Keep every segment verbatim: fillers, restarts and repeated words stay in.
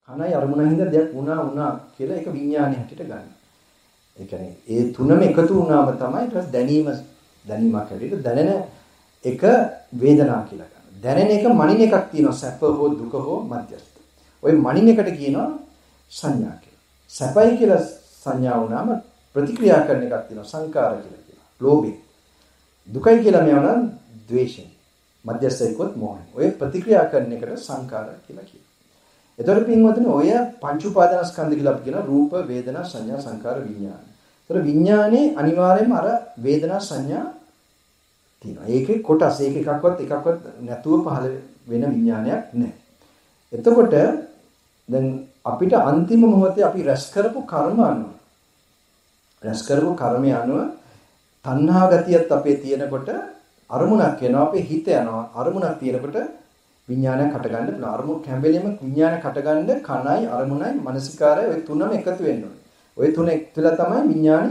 කනයි අරමුණයි හින්දා දෙයක් වුණා වුණා කියලා ඒක විඥානයේ හැටියට ගන්න. ඒ කියන්නේ ඒ තුනම එකතු වුණාම තමයි ඊට දැනීම දැනීමක් හැටියට දැනෙන එක වේදනා කියලා ගන්න. දැනෙන එක මනින එකක් තියෙනවා සැප හෝ දුක හෝ මධ්‍යස්ථ. ওই මනින එකට කියනවා සංඥා කියලා. සැපයි කියලා සංඥා වුණාම ප්‍රතික්‍රියා කරන එකක් තියෙනවා සංකාර කියලා කියනවා. ලෝභය. දුකයි කියලා මේවනම් ද්වේෂය. මධ්‍යස්ථයකොත් මොහය. ඔය ප්‍රතික්‍රියා කරන එකට සංකාර කියලා කියනවා. එතකොට පින්වතුනි ඔය පංච උපාදානස්කන්ධ කියලා අපි කියන රූප, වේදනා, සංඥා, සංකාර, විඥාන. ඒතර විඥානේ අනිවාර්යයෙන්ම අර වේදනා සංඥා තියෙනවා. ඒකේ කොටස් ඒක එකක්වත් එකක්වත් නැතුව පහළ වෙන විඥානයක් නැහැ. එතකොට දැන් අපිට අන්තිම මොහොතේ අපි රැස් කරපු කර්ම අනුව රැස් කරපු කර්මය අනුව තණ්හා ගතියත් අපේ තියෙනකොට අරමුණක් වෙනවා අපේ හිත යනවා අරමුණක් තියෙනකොට විඥානයක් හටගන්න පුළුවන් අරමුණ කැඹෙලෙම විඥානයක් හටගන්න කනයි අරමුණයි මානසිකාරය ඔය තුනම එකතු වෙන්න ඕනේ. ඔය තුන තුල තමයි විඥානේ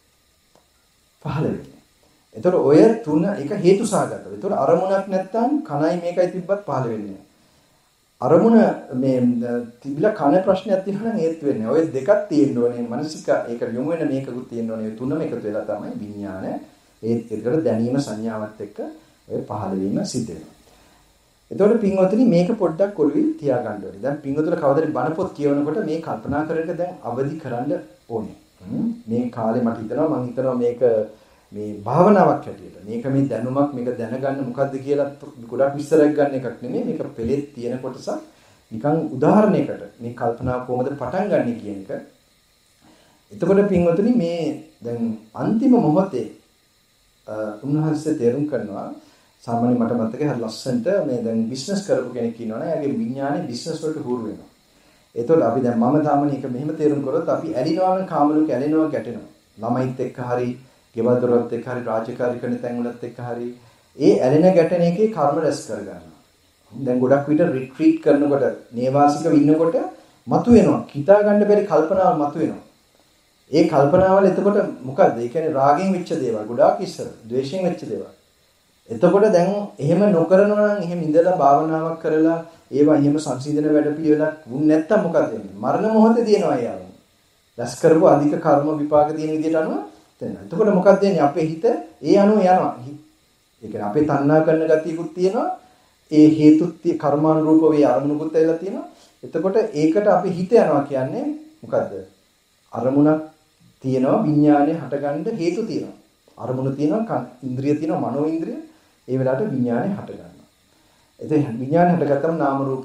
පහළ වෙන්නේ. ඒතකොට ඔය තුන එක හේතු සහගතව. ඒතකොට අරමුණක් නැත්තම් කනයි මේකයි තිබ්බත් පහළ වෙන්නේ නැහැ. අරමුණ මේ තිබිලා කන ප්‍රශ්නයක් තියෙනවා නම් ඒත් වෙන්නේ. ඔය දෙකක් තියෙන්න ඕනේ. මානසික ඒක යොමු වෙන මේකකුත් තියෙන්න ඕනේ. තුනම එකතු වෙලා තමයි විඥාන ඒත් ඒකට දැනීම සංඥාවත් එක්ක ඔය පහළ වීම සිද්ධ වෙනවා. එතකොට පින්වතුනි මේක පොඩ්ඩක් ඔළුවේ තියාගන්න ඕනේ. දැන් පින්වතුල කවදාද බණ පොත් කියවනකොට මේ කල්පනා කරගෙන දැන් අවදි කරන්න ඕනේ. මේ කාලේ මට හිතෙනවා මම හිතනවා මේක මේ භාවනාවක් හැටියට. මේක මේ දැනුමක් මේක දැනගන්න මොකද්ද කියලා ගොඩක් විස්තරයක් ගන්න එකක් නෙමෙයි. මේක පෙළෙත් තියෙන කොටසක් නිකන් උදාහරණයකට මේ කල්පනාව කොහොමද පටන් ගන්නෙ කියන එක. එතකොට පින්වතුනි මේ දැන් අන්තිම මොහොතේ උන්වහන්සේ තේරුම් කරනවා සාමාන්‍ය මට මතකයි හරි ලස්සනට මේ දැන් බිස්නස් කරපු කෙනෙක් ඉන්නවනේ එයාගේ විඥානේ බිස්නස් වලට හුරු වෙනවා. ඒතකොට අපි දැන් මම තාමනේ එක මෙහෙම තේරුම් කරොත් අපි ඇලිනවා නම් කාමලෝක ඇලෙනවා ගැටෙනවා. ළමයිත් එක්ක හරි, ගෙවල් දොරත් එක්ක හරි, රාජකාරී කරන තැන් වලත් එක්ක හරි ඒ ඇලෙන ගැටෙන එකේ කර්ම රැස් කර ගන්නවා. දැන් ගොඩක් විට රිට්‍රීට් කරනකොට, නේවාසිකව ඉන්නකොට මතුවෙනවා. හිතා ගන්න බැරි කල්පනාවල් මතුවෙනවා. ඒ කල්පනාවල් එතකොට මොකද්ද? ඒ කියන්නේ රාගෙන් වෙච්ච දේවල්, ගොඩාක් ඉස්සර, ද්වේෂයෙන් වෙච්ච දේවල්. එතකොට දැන් එහෙම නොකරනවා නම් එහෙම ඉඳලා භාවනාවක් කරලා ඒවා එහෙම සංසිඳන වැඩ පිළිවෙලක් වුන් නැත්තම් මොකද වෙන්නේ? මරණ මොහොතේ දිනනවා යාළුවා. රැස් කරපු අධික කර්ම විපාක තියෙන විදිහට අනුව තේනවා. එතකොට මොකක්ද වෙන්නේ? අපේ හිත ඒ අනුව යනවා. ඒ කියන්නේ අපේ තණ්හා කරන ගතියකුත් තියෙනවා. ඒ හේතුත් කර්මානුරූප වේ අරමුණුකුත් ඇවිල්ලා තියෙනවා. එතකොට ඒකට අපේ හිත යනවා කියන්නේ මොකද්ද? අරමුණක් තියෙනවා විඥානය හටගන්න හේතු තියෙනවා. අරමුණ තියෙනවා ඉන්ද්‍රිය තියෙනවා මනෝ ඉන්ද්‍රිය. ඒ වෙලාවට විඥානය හට ගන්නවා. එතෙන් විඥානය හටගත්තම නාම රූප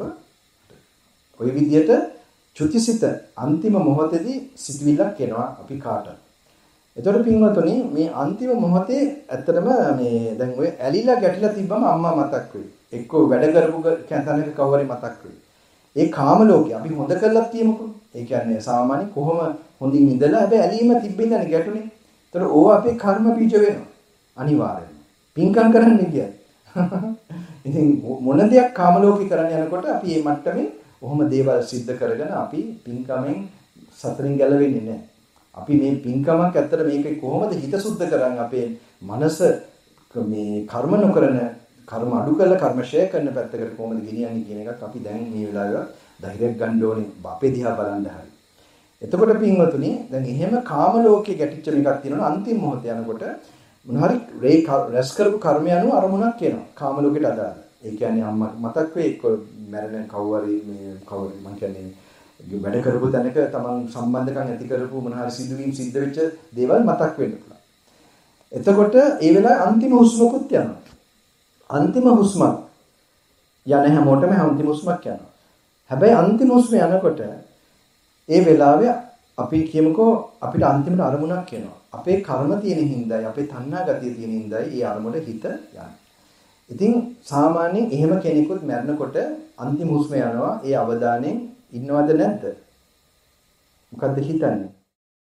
ඔය විදිහට චුතිසිත අන්තිම මොහොතේදී සිටවිල්ලක් එනවා අපි කාටද. එතකොට පින්වතුනි මේ අන්තිම මොහොතේ ඇත්තටම මේ දැන් ඔය ඇලිලා ගැටිලා තිබ්බම අම්මා මතක් වෙයි. එක්කෝ වැඩ කරපු කැතනක කවරේ මතක් වෙයි. ඒ කාම ලෝකේ අපි හොඳ කරලා තියමුකෝ. ඒ කියන්නේ සාමාන්‍ය කොහොම හොඳින් ඉඳලා හැබැයි ඇලීම තිබෙන්නේ ගැටුනේ. එතකොට ඕව අපේ කර්ම බීජ වෙනවා. අනිවාර්යයෙන්. පින්කම් කරන්න ගියත්. ඉතින් මොන දෙයක් කාම ලෝකේ කරන්න යනකොට අපි මේ මට්ටමේ ඔහොම දේවල් සිද්ධ කරගෙන අපි පින්කමෙන් සතරින් ගැලවෙන්නේ නැහැ. අපි මේ පින්කමක් ඇත්තට මේක කොහොමද හිත සුද්ධ කරන් අපේ මනස මේ කර්ම නොකරන කර්ම අඩු කරලා කර්ම ෂය කරන පැත්තකට කොහොමද ගෙනියන්නේ කියන එකක් අපි දැන් මේ වෙලාවේ ධෛර්යයක් ගන්න ඕනේ අපේ දිහා බලන්න හරි. එතකොට පින්වතුනි දැන් එහෙම කාම ලෝකේ ගැටිච්ච එකක් තියෙනවා අන්තිම මොහොත යනකොට මොනහරි රේ රැස් කරපු කර්මය අනුව අරමුණක් එනවා කාම ලෝකෙට අදාළ. ඒ කියන්නේ අම්මා මතක් වෙයි එක්ක මැරෙන කවුරුරි මේ කවුරු මං කියන්නේ වැඩ කරපු තැනක තමන් සම්බන්ධකම් ඇති කරපු මොනහරි සිදුවීම් සිද්ධ වෙච්ච දේවල් මතක් වෙන්න පුළුවන්. එතකොට ඒ වෙලාවේ අන්තිම හුස්මකුත් යනවා. අන්තිම හුස්මක් යන හැමෝටම අන්තිම හුස්මක් යනවා. හැබැයි අන්තිම හුස්ම යනකොට ඒ වෙලාවේ අපි කියමුකෝ අපිට අන්තිමට අරමුණක් එනවා. අපේ කර්ම තියෙන හින්දායි අපේ තණ්හා ගතිය තියෙන හින්දායි ඒ අරමුණට හිත යන්නේ. ඉතින් සාමාන්‍යයෙන් එහෙම කෙනෙකුත් මැරෙනකොට අන්තිම හුස්ම යනවා. ඒ අවදානෙන් ඉන්නවද නැද්ද? මොකද්ද හිතන්නේ?